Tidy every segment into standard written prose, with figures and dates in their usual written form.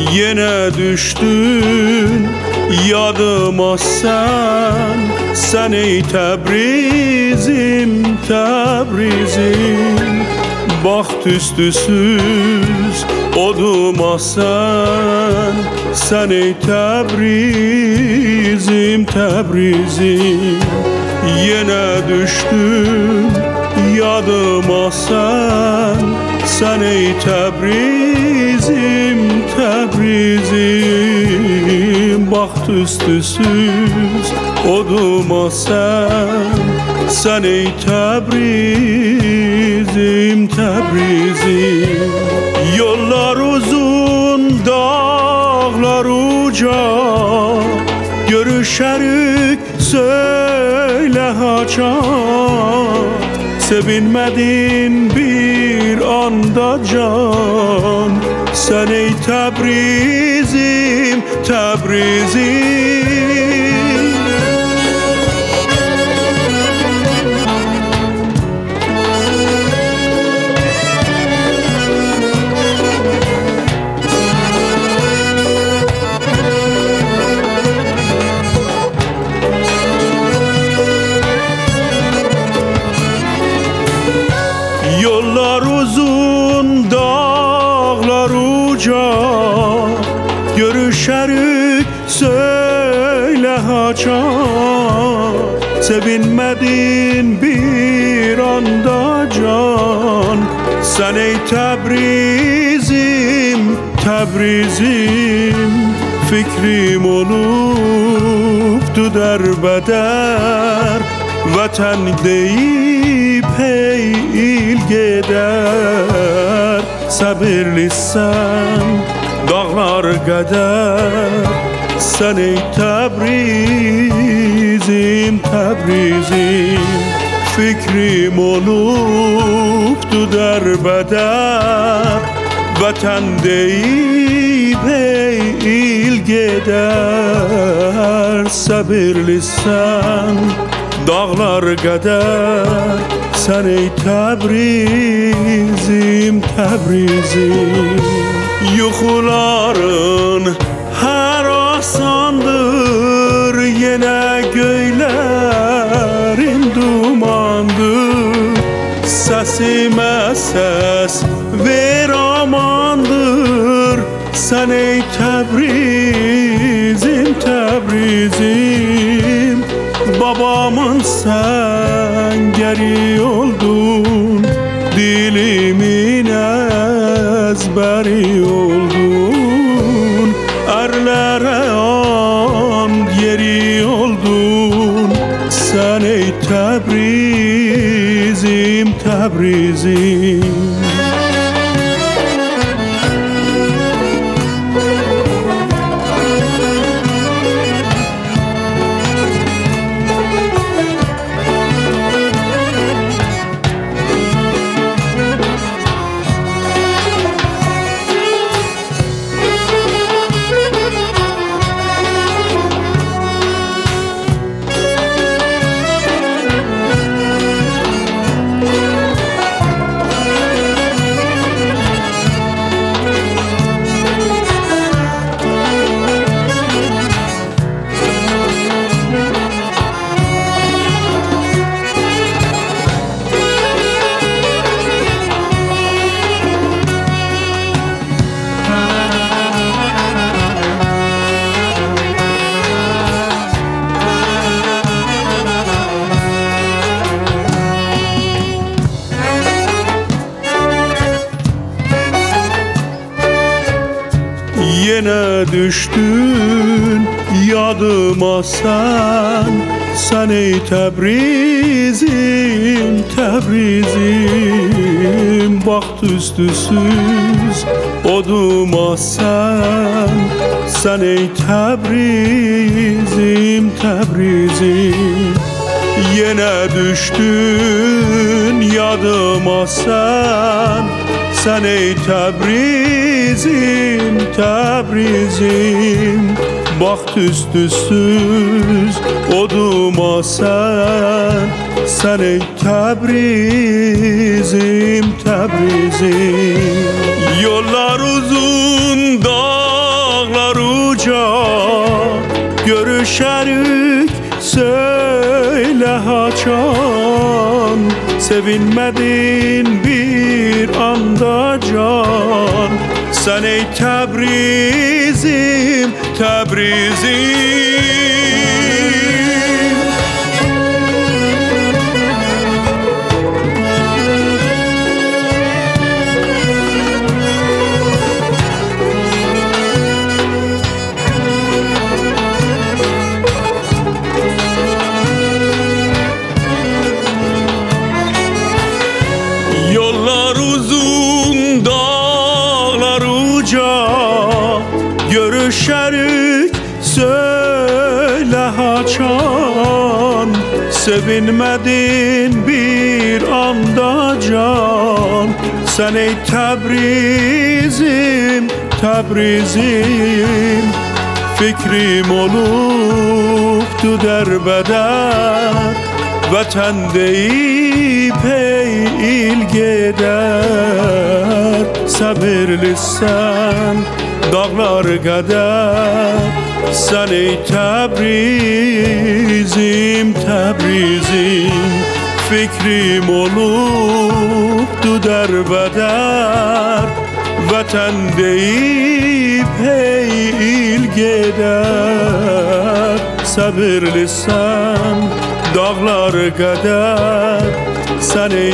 Yine düştün yadıma sen ey Təbrizim, Təbrizim. Baxt üstüsüz oduma sen ey Təbrizim, Təbrizim. Yine düştün yadıma sen ey Təbrizim, Təbrizim. Baxt üstüsüz oduma sen ey Təbrizim, Təbrizim. Yollar uzun, dağlar uca, görüşerik söyle haçan. Sevinmedin bir anda can, sen ey Təbrizim, Təbrizim. Yollar uzun, dağlar uca, görüşerik söyle haçan. Sevinmedin bir anda can, sen ey Təbrizim, Təbrizim. Fikrim olubdu derbeder, vatan deyip hey il gider. Sabırlısan dağlar kadar, sen ey Təbrizim, Təbrizim. Fikrim olubdu derbeder, vatan deyip hey il gider. Sabırlısan dağlar kadar, sen ey Təbrizim, Təbrizim. Yuxuların her asandır, yine göylerin dumandır. Sesime ses ver amandır, sen ey Təbrizim, Təbrizim. Babamın sen geri oldun, dilimin ezberi oldun. Erlere and yeri oldun, sen ey Təbrizim, Təbrizim. Yine düştün yadıma sen ey Təbrizim, Təbrizim. Baxt üstüsüz oduma sen ey Təbrizim, Təbrizim. Yine düştün yadıma sen ey Təbrizim, Təbrizim. Baxt üstüsüz oduma sen ey Təbrizim, Təbrizim. Yollar uzun, dağ görüşerik söyle haçan, sevinmedin bir anda can. Sen ey Təbrizim, Təbrizim. Yollar uzun, dağlar uca, görüşerik söyle haçan, sevinmedin bir anda can. Sen ey Təbrizim, Təbrizim, fikrim olubdu derbeder. Vətən deyip ey il gedər, səbirlisən dağlar qədər. Sən ey Təbrizim, Təbrizim, fikrim olubdu derbeder. Vətən deyip ey il gedər, səbirlisən dağlar qədər. Sən ey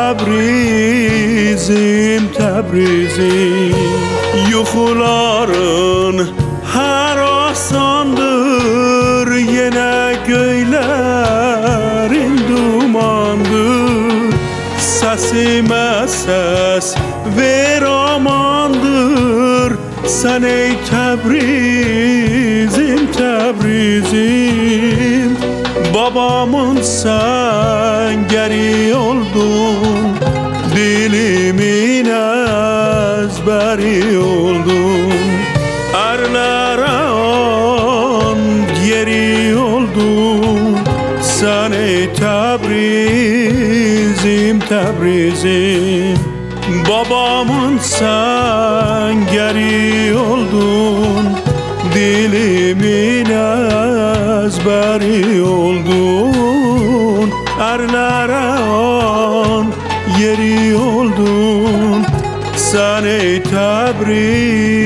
Təbrizim, Təbrizim, yuxuların hər asandır, yenə göylərin dumandır. Səsimə səs ver amandır. Sən ey Təbrizim, Təbrizim, babamın səngəri oldun, dilimin əzbəri oldun. Ərlərə and yeri oldun. Sən ey Təbrizim, Təbrizim, babamın səngəri oldun, dilimin əzbəri oldun. Ərlərə an yeri oldun. Sən ey Təbriz